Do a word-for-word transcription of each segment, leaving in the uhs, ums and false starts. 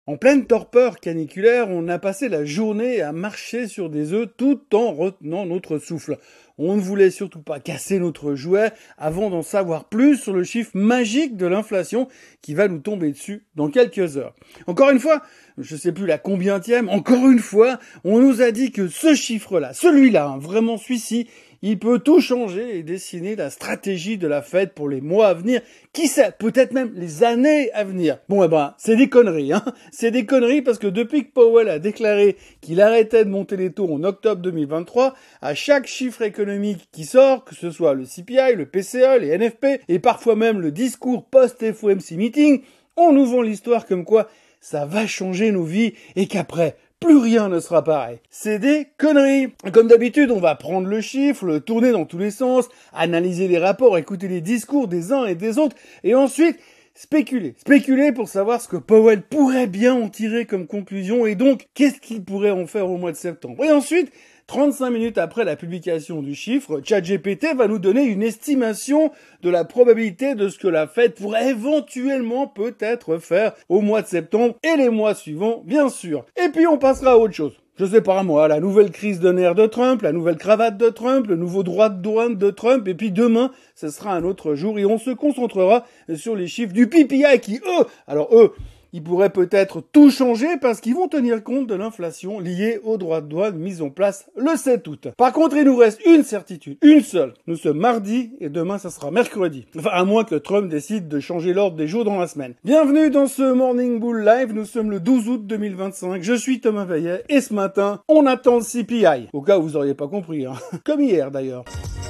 En pleine torpeur caniculaire, on a passé la journée à marcher sur des œufs tout en retenant notre souffle. On ne voulait surtout pas casser notre jouet avant d'en savoir plus sur le chiffre magique de l'inflation qui va nous tomber dessus dans quelques heures. Encore une fois, je sais plus la combientième, encore une fois, on nous a dit que ce chiffre-là, celui-là, hein, vraiment celui-ci, il peut tout changer et dessiner la stratégie de la Fed pour les mois à venir. Qui sait, peut-être même les années à venir. Bon, eh ben, c'est des conneries, hein. C'est des conneries parce que depuis que Powell a déclaré qu'il arrêtait de monter les taux en octobre deux mille vingt-trois, à chaque chiffre économique qui sort, que ce soit le C P I, le P C E, les N F P et parfois même le discours post-F O M C meeting, on nous vend l'histoire comme quoi ça va changer nos vies et qu'après, plus rien ne sera pareil. C'est des conneries. Comme d'habitude, on va prendre le chiffre, le tourner dans tous les sens, analyser les rapports, écouter les discours des uns et des autres, et ensuite spéculer. Spéculer pour savoir ce que Powell pourrait bien en tirer comme conclusion, et donc, qu'est-ce qu'il pourrait en faire au mois de septembre. Et ensuite, trente-cinq minutes après la publication du chiffre, ChatGPT va nous donner une estimation de la probabilité de ce que la Fed pourrait éventuellement peut-être faire au mois de septembre et les mois suivants, bien sûr. Et puis on passera à autre chose. Je sais pas moi, la nouvelle crise de nerfs de Trump, la nouvelle cravate de Trump, le nouveau droit de douane de Trump, et puis demain, ce sera un autre jour et on se concentrera sur les chiffres du P P I qui, eux, alors eux, ils pourraient peut-être tout changer parce qu'ils vont tenir compte de l'inflation liée aux droits de douane mis en place le sept août. Par contre, il nous reste une certitude, une seule. Nous sommes mardi et demain, ça sera mercredi. Enfin, à moins que Trump décide de changer l'ordre des jours dans la semaine. Bienvenue dans ce Morning Bull Live. Nous sommes le douze août deux mille vingt-cinq. Je suis Thomas Veillet et ce matin, on attend le C P I. Au cas où vous auriez pas compris, hein. Comme hier d'ailleurs.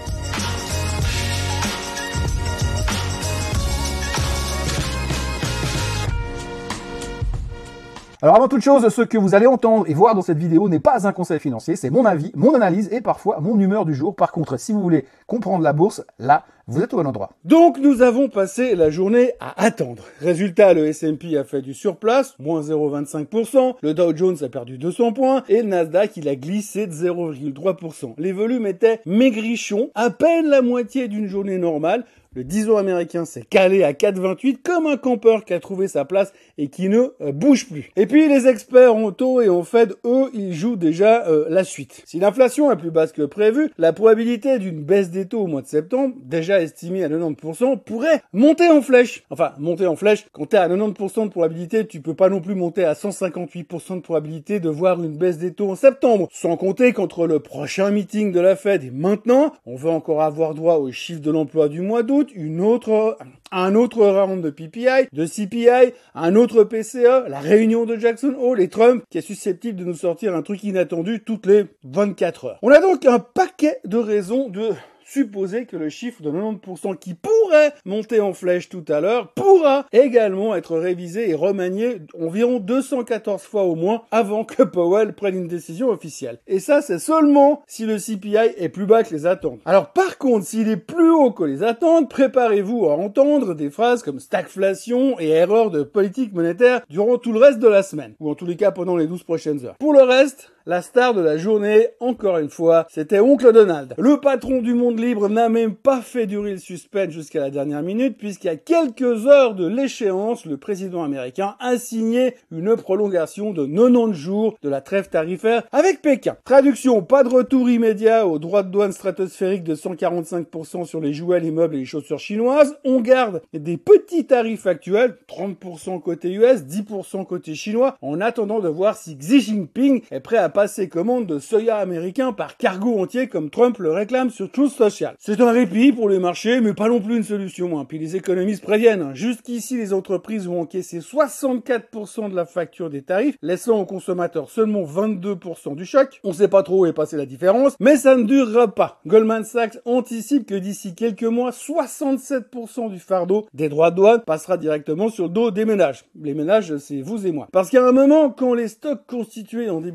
Alors avant toute chose, ce que vous allez entendre et voir dans cette vidéo n'est pas un conseil financier, c'est mon avis, mon analyse et parfois mon humeur du jour. Par contre, si vous voulez comprendre la bourse, là, vous êtes au bon endroit. Donc nous avons passé la journée à attendre. Résultat, le S and P a fait du surplace, moins zéro virgule vingt-cinq pour cent, le Dow Jones a perdu deux cents points et le Nasdaq il a glissé de zéro virgule trois pour cent. Les volumes étaient maigrichons, à peine la moitié d'une journée normale. Le dix ans américain s'est calé à quatre virgule vingt-huit comme un campeur qui a trouvé sa place et qui ne euh, bouge plus. Et puis les experts en taux et en Fed, eux, ils jouent déjà euh, la suite. Si l'inflation est plus basse que prévu, la probabilité d'une baisse des taux au mois de septembre, déjà estimée à quatre-vingt-dix pour cent, pourrait monter en flèche. Enfin, monter en flèche, quand t'es à quatre-vingt-dix pour cent de probabilité, tu peux pas non plus monter à cent cinquante-huit pour cent de probabilité de voir une baisse des taux en septembre. Sans compter qu'entre le prochain meeting de la Fed et maintenant, on va encore avoir droit aux chiffres de l'emploi du mois d'août, une autre, un autre round de P P I, de C P I, un autre P C E, la réunion de Jackson Hole et Trump qui est susceptible de nous sortir un truc inattendu toutes les vingt-quatre heures. On a donc un paquet de raisons de supposer que le chiffre de quatre-vingt-dix pour cent qui pourrait monter en flèche tout à l'heure pourra également être révisé et remanié environ deux cent quatorze fois au moins avant que Powell prenne une décision officielle. Et ça, c'est seulement si le C P I est plus bas que les attentes. Alors par contre, s'il est plus haut que les attentes, préparez-vous à entendre des phrases comme stagflation et erreur de politique monétaire durant tout le reste de la semaine, ou en tous les cas pendant les douze prochaines heures. Pour le reste, la star de la journée, encore une fois, c'était Oncle Donald. Le patron du monde libre n'a même pas fait durer le suspense jusqu'à la dernière minute, puisqu'à quelques heures de l'échéance, le président américain a signé une prolongation de quatre-vingt-dix jours de la trêve tarifaire avec Pékin. Traduction, pas de retour immédiat aux droits de douane stratosphériques de cent quarante-cinq pour cent sur les jouets, les meubles et les chaussures chinoises. On garde des petits tarifs actuels, trente pour cent côté U S, dix pour cent côté chinois, en attendant de voir si Xi Jinping est prêt à passer commande de soya américain par cargo entier comme Trump le réclame sur Truth Social. C'est un répit pour les marchés, mais pas non plus une solution. Hein. Puis les économistes préviennent. Hein. Jusqu'ici, les entreprises ont encaissé soixante-quatre pour cent de la facture des tarifs, laissant aux consommateurs seulement vingt-deux pour cent du choc. On sait pas trop où est passée la différence, mais ça ne durera pas. Goldman Sachs anticipe que d'ici quelques mois, soixante-sept pour cent du fardeau des droits de douane passera directement sur le dos des ménages. Les ménages, c'est vous et moi. Parce qu'à un moment, quand les stocks constitués en début d'année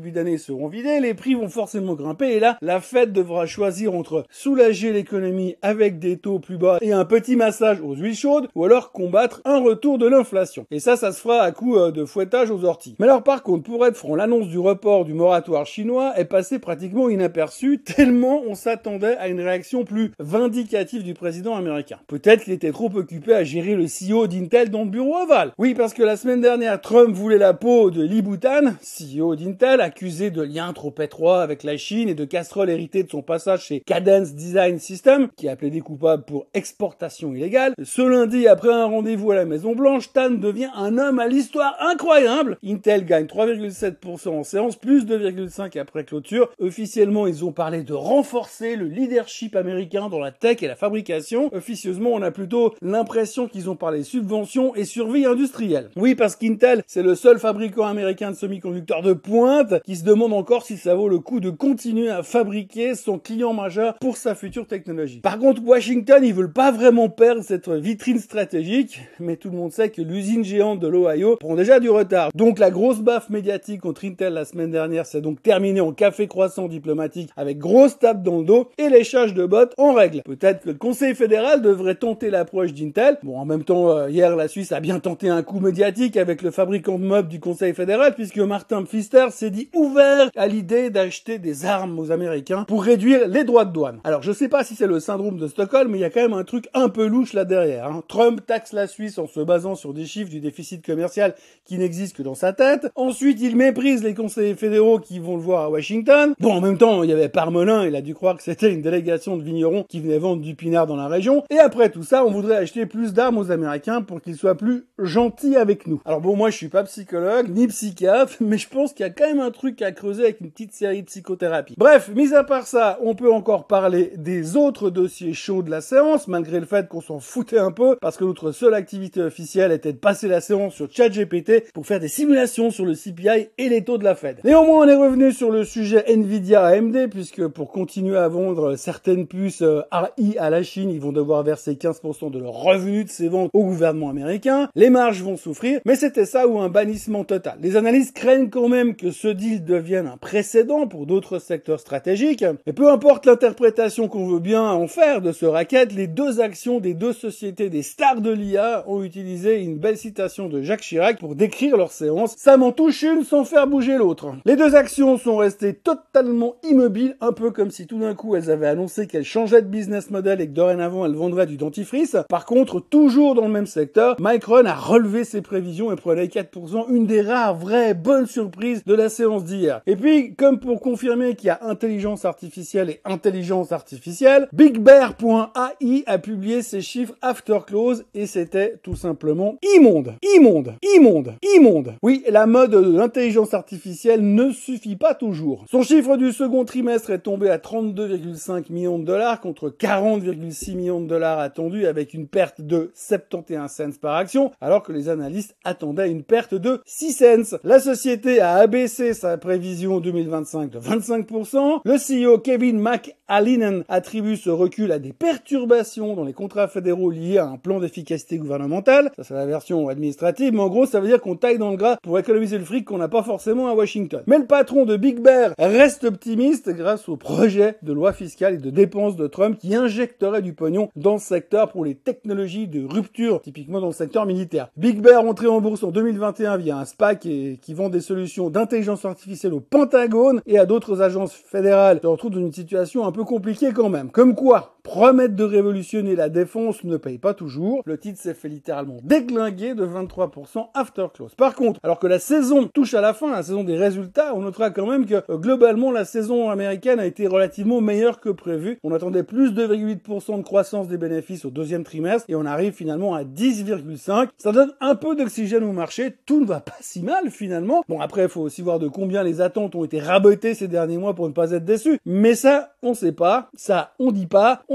seront vidés, les prix vont forcément grimper et là, la Fed devra choisir entre soulager l'économie avec des taux plus bas et un petit massage aux huiles chaudes ou alors combattre un retour de l'inflation. Et ça, ça se fera à coup de fouettage aux orties. Mais alors par contre, pour être franc, l'annonce du report du moratoire chinois est passée pratiquement inaperçue tellement on s'attendait à une réaction plus vindicative du président américain. Peut-être qu'il était trop occupé à gérer le C E O d'Intel dans le bureau ovale. Oui, parce que la semaine dernière, Trump voulait la peau de Lee Bhutan, C E O d'Intel, accusé de liens trop étroits avec la Chine et de casseroles héritées de son passage chez Cadence Design Systems, qui a plaidé coupable pour exportation illégale. Ce lundi, après un rendez-vous à la Maison-Blanche, Tan devient un homme à l'histoire incroyable. Intel gagne trois virgule sept pour cent en séance, plus deux virgule cinq pour cent après clôture. Officiellement, ils ont parlé de renforcer le leadership américain dans la tech et la fabrication. Officieusement, on a plutôt l'impression qu'ils ont parlé subventions et survie industrielle. Oui, parce qu'Intel, c'est le seul fabricant américain de semi-conducteurs de pointe qui se demande encore si ça vaut le coup de continuer à fabriquer son client majeur pour sa future technologie. Par contre, Washington, ils veulent pas vraiment perdre cette vitrine stratégique, mais tout le monde sait que l'usine géante de l'Ohio prend déjà du retard. Donc la grosse baffe médiatique contre Intel la semaine dernière s'est donc terminée en café croissant diplomatique avec grosse tape dans le dos et léchage de bottes en règle. Peut-être que le Conseil fédéral devrait tenter l'approche d'Intel. Bon, en même temps, euh, hier, la Suisse a bien tenté un coup médiatique avec le fabricant de meubles du Conseil fédéral puisque Martin Pfister s'est dit ouvert à l'idée d'acheter des armes aux Américains pour réduire les droits de douane. Alors, je sais pas si c'est le syndrome de Stockholm, mais il y a quand même un truc un peu louche là derrière. Hein. Trump taxe la Suisse en se basant sur des chiffres du déficit commercial qui n'existent que dans sa tête. Ensuite, il méprise les conseillers fédéraux qui vont le voir à Washington. Bon, en même temps, il y avait Parmelin, il a dû croire que c'était une délégation de vignerons qui venait vendre du pinard dans la région. Et après tout ça, on voudrait acheter plus d'armes aux Américains pour qu'ils soient plus gentils avec nous. Alors bon, moi je suis pas psychologue, ni psychiatre, mais je pense qu'il y a quand même un truc à creuser avec une petite série de psychothérapie. Bref, mis à part ça, on peut encore parler des autres dossiers chauds de la séance, malgré le fait qu'on s'en foutait un peu, parce que notre seule activité officielle était de passer la séance sur ChatGPT pour faire des simulations sur le C P I et les taux de la Fed. Néanmoins, on est revenu sur le sujet Nvidia A M D, puisque pour continuer à vendre certaines puces A I à la Chine, ils vont devoir verser quinze pour cent de leurs revenus de ces ventes au gouvernement américain. Les marges vont souffrir, mais c'était ça ou un bannissement total. Les analystes craignent quand même que ce deal devienne un précédent pour d'autres secteurs stratégiques. Et peu importe l'interprétation qu'on veut bien en faire de ce racket, les deux actions des deux sociétés des stars de l'I A ont utilisé une belle citation de Jacques Chirac pour décrire leur séance. Ça m'en touche une sans faire bouger l'autre. Les deux actions sont restées totalement immobiles, un peu comme si tout d'un coup elles avaient annoncé qu'elles changeaient de business model et que dorénavant elles vendraient du dentifrice. Par contre, toujours dans le même secteur, Micron a relevé ses prévisions et prenait quatre pour cent, une des rares vraies bonnes surprises de la séance d'hier. Et puis, comme pour confirmer qu'il y a intelligence artificielle et intelligence artificielle, Big Bear point A I a publié ses chiffres after close et c'était tout simplement immonde, immonde, immonde, immonde. Oui, la mode de l'intelligence artificielle ne suffit pas toujours. Son chiffre du second trimestre est tombé à trente-deux virgule cinq millions de dollars contre quarante virgule six millions de dollars attendus avec une perte de soixante et onze cents par action, alors que les analystes attendaient une perte de six cents. La société a abaissé sa prévision deux mille vingt-cinq de vingt-cinq pour cent. Le C E O Kevin McAleenan attribue ce recul à des perturbations dans les contrats fédéraux liés à un plan d'efficacité gouvernementale. Ça, c'est la version administrative, mais en gros, ça veut dire qu'on taille dans le gras pour économiser le fric qu'on n'a pas forcément à Washington. Mais le patron de Big Bear reste optimiste grâce au projet de loi fiscale et de dépenses de Trump qui injecterait du pognon dans le secteur pour les technologies de rupture, typiquement dans le secteur militaire. Big Bear entré en bourse en deux mille vingt et un via un SPAC et qui vend des solutions d'intelligence artificielle au Pentagone et à d'autres agences fédérales se retrouve dans une situation un peu compliquée quand même. Comme quoi, promettre de révolutionner la défense ne paye pas toujours. Le titre s'est fait littéralement déglinguer de vingt-trois pour cent after close. Par contre, alors que la saison touche à la fin, la saison des résultats, on notera quand même que euh, globalement la saison américaine a été relativement meilleure que prévu. On attendait plus de deux virgule huit pour cent de croissance des bénéfices au deuxième trimestre et on arrive finalement à dix virgule cinq. Ça donne un peu d'oxygène au marché. Tout ne va pas si mal finalement. Bon, après, il faut aussi voir de combien les attentes ont été rabotées ces derniers mois pour ne pas être déçus. Mais ça, on sait pas. Ça, on dit pas. On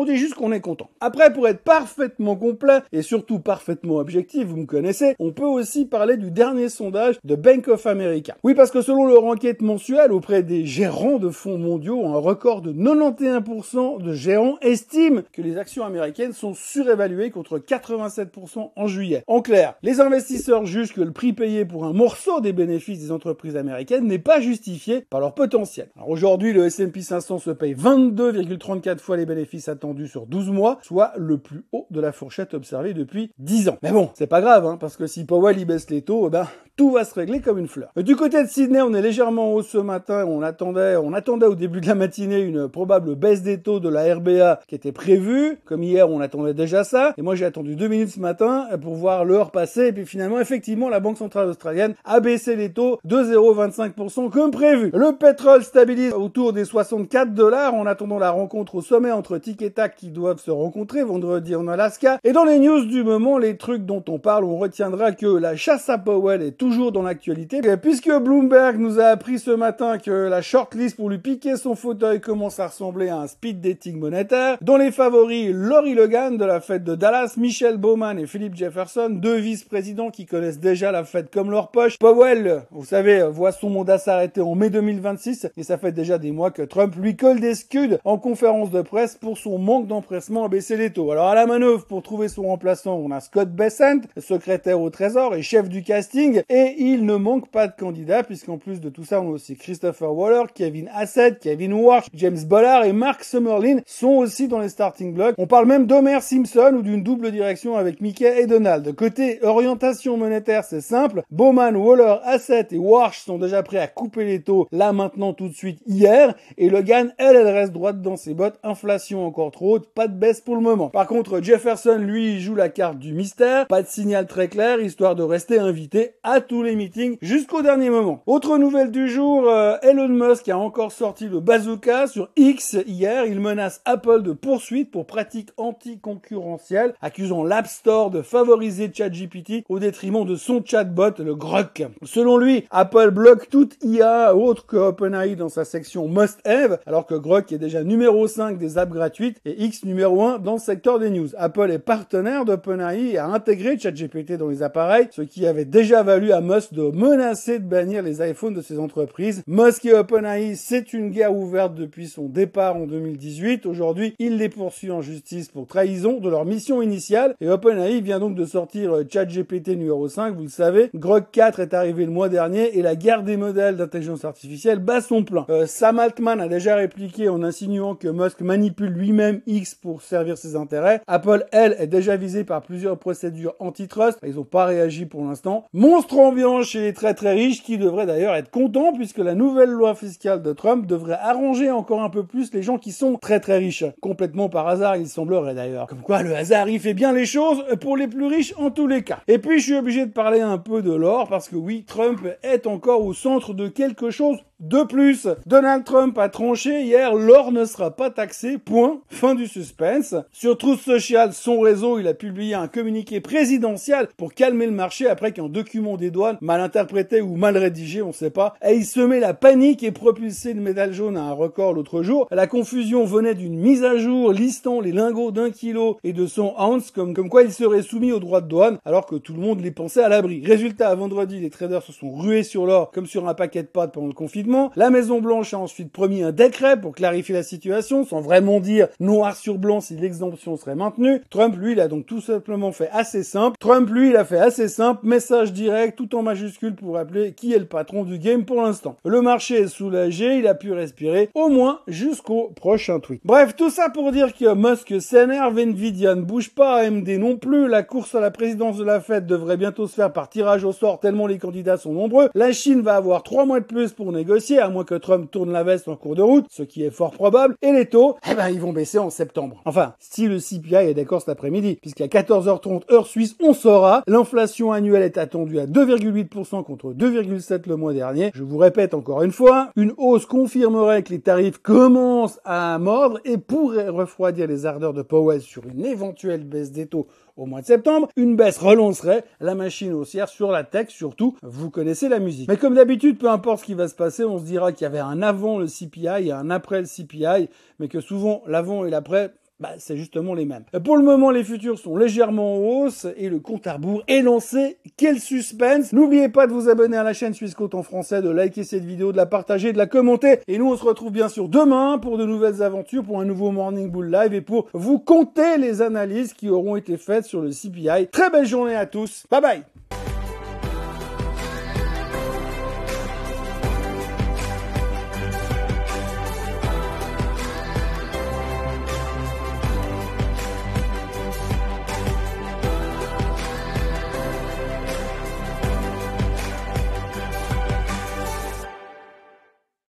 on dit juste qu'on est content. Après, pour être parfaitement complet et surtout parfaitement objectif, vous me connaissez, on peut aussi parler du dernier sondage de Bank of America. Oui, parce que selon leur enquête mensuelle auprès des gérants de fonds mondiaux, un record de quatre-vingt-onze pour cent de gérants estiment que les actions américaines sont surévaluées contre quatre-vingt-sept pour cent en juillet. En clair, les investisseurs jugent que le prix payé pour un morceau des bénéfices des entreprises américaines n'est pas justifié par leur potentiel. Alors aujourd'hui, le S and P cinq cents se paye vingt-deux virgule trente-quatre fois les bénéfices attendus sur douze mois, soit le plus haut de la fourchette observée depuis dix ans. Mais bon, c'est pas grave, hein, parce que si Powell y baisse les taux, eh ben, tout va se régler comme une fleur. Du côté de Sydney, on est légèrement en hausse ce matin. On attendait, on attendait au début de la matinée une probable baisse des taux de la R B A qui était prévue. Comme hier, on attendait déjà ça. Et moi, j'ai attendu deux minutes ce matin pour voir l'heure passer. Et puis finalement, effectivement, la Banque centrale australienne a baissé les taux de zéro virgule vingt-cinq pour cent comme prévu. Le pétrole stabilise autour des soixante-quatre dollars en attendant la rencontre au sommet entre Tic et Tac qui doivent se rencontrer vendredi en Alaska. Et dans les news du moment, les trucs dont on parle, on retiendra que la chasse à Powell est toujours dans l'actualité, puisque Bloomberg nous a appris ce matin que la shortlist pour lui piquer son fauteuil commence à ressembler à un speed dating monétaire. Dans les favoris, Lori Logan de la fête de Dallas, Michelle Bowman et Philip Jefferson, deux vice-présidents qui connaissent déjà la fête comme leur poche. Powell, vous savez, voit son mandat s'arrêter en mai deux mille vingt-six et ça fait déjà des mois que Trump lui colle des scuds en conférence de presse pour son manque d'empressement à baisser les taux. Alors à la manœuvre pour trouver son remplaçant, on a Scott Bessent, secrétaire au Trésor et chef du casting, et il ne manque pas de candidats puisqu'en plus de tout ça, on a aussi Christopher Waller, Kevin Hassett, Kevin Warsh, James Bollard et Mark Summerlin sont aussi dans les starting blocks. On parle même d'Homer Simpson ou d'une double direction avec Mickey et Donald. Côté orientation monétaire, c'est simple. Bowman, Waller, Hassett et Warsh sont déjà prêts à couper les taux là maintenant tout de suite hier, et Logan, elle, elle reste droite dans ses bottes. Inflation encore trop haute, pas de baisse pour le moment. Par contre, Jefferson, lui, joue la carte du mystère. Pas de signal très clair, histoire de rester invité à tous les meetings jusqu'au dernier moment. Autre nouvelle du jour, euh, Elon Musk a encore sorti le bazooka sur X hier. Il menace Apple de poursuites pour pratiques anticoncurrentielles, accusant l'App Store de favoriser ChatGPT au détriment de son chatbot, le Grok. Selon lui, Apple bloque toute I A autre que OpenAI dans sa section Must Have, alors que Grok est déjà numéro cinq des apps gratuites et X numéro un dans le secteur des news. Apple est partenaire d'OpenAI et a intégré ChatGPT dans les appareils, ce qui avait déjà valu à Musk de menacer de bannir les iPhones de ses entreprises. Musk et OpenAI, c'est une guerre ouverte depuis son départ en deux mille dix-huit. Aujourd'hui, il les poursuit en justice pour trahison de leur mission initiale et OpenAI vient donc de sortir ChatGPT numéro cinq, vous le savez. Grok quatre est arrivé le mois dernier et la guerre des modèles d'intelligence artificielle bat son plein. Euh, Sam Altman a déjà répliqué en insinuant que Musk manipule lui-même X pour servir ses intérêts. Apple, elle, est déjà visée par plusieurs procédures antitrust. Ils n'ont pas réagi pour l'instant. Monstre ambiant chez les très très riches qui devraient d'ailleurs être contents puisque la nouvelle loi fiscale de Trump devrait arranger encore un peu plus les gens qui sont très très riches. Complètement par hasard, il semblerait d'ailleurs. Comme quoi, le hasard, il fait bien les choses pour les plus riches en tous les cas. Et puis, je suis obligé de parler un peu de l'or parce que oui, Trump est encore au centre de quelque chose de plus. Donald Trump a tranché hier, l'or ne sera pas taxé, point. Fin du suspense. Sur Truth Social, son réseau, il a publié un communiqué présidentiel pour calmer le marché après qu'un document des douanes, mal interprété ou mal rédigé, on sait pas, ait semé la panique et propulsé le métal jaune à un record l'autre jour. La confusion venait d'une mise à jour listant les lingots d'un kilo et de cent ounces comme, comme quoi ils seraient soumis aux droits de douane alors que tout le monde les pensait à l'abri. Résultat, à vendredi, les traders se sont rués sur l'or comme sur un paquet de pâtes pendant le confinement. La Maison-Blanche a ensuite promis un décret pour clarifier la situation, sans vraiment dire noir sur blanc si l'exemption serait maintenue. Trump, lui, il a donc tout simplement fait assez simple. Trump, lui, il a fait assez simple, message direct, tout en majuscule pour rappeler qui est le patron du game pour l'instant. Le marché est soulagé, il a pu respirer, au moins jusqu'au prochain tweet. Bref, tout ça pour dire que Musk s'énerve, Nvidia ne bouge pas, A M D non plus, la course à la présidence de la Fed devrait bientôt se faire par tirage au sort tellement les candidats sont nombreux. La Chine va avoir trois mois de plus pour négocier, à moins que Trump tourne la veste en cours de route, ce qui est fort probable, et les taux, eh ben, ils vont baisser en septembre. Enfin, si le C P I est d'accord cet après-midi, puisqu'à quatorze heures trente heure suisse, on saura, l'inflation annuelle est attendue à deux virgule huit pour cent contre deux virgule sept pour cent le mois dernier. Je vous répète encore une fois, une hausse confirmerait que les tarifs commencent à mordre et pourrait refroidir les ardeurs de Powell sur une éventuelle baisse des taux au mois de septembre. Une baisse relancerait la machine haussière sur la tech, surtout, vous connaissez la musique. Mais comme d'habitude, peu importe ce qui va se passer, on se dira qu'il y avait un avant le C P I et un après le C P I, mais que souvent l'avant et l'après, bah, c'est justement les mêmes. Pour le moment, les futurs sont légèrement en hausse et le compte à rebours est lancé. Quel suspense! N'oubliez pas de vous abonner à la chaîne Swissquote en français, de liker cette vidéo, de la partager, de la commenter. Et nous, on se retrouve bien sûr demain pour de nouvelles aventures, pour un nouveau Morning Bull Live et pour vous compter les analyses qui auront été faites sur le C P I. Très belle journée à tous. Bye bye!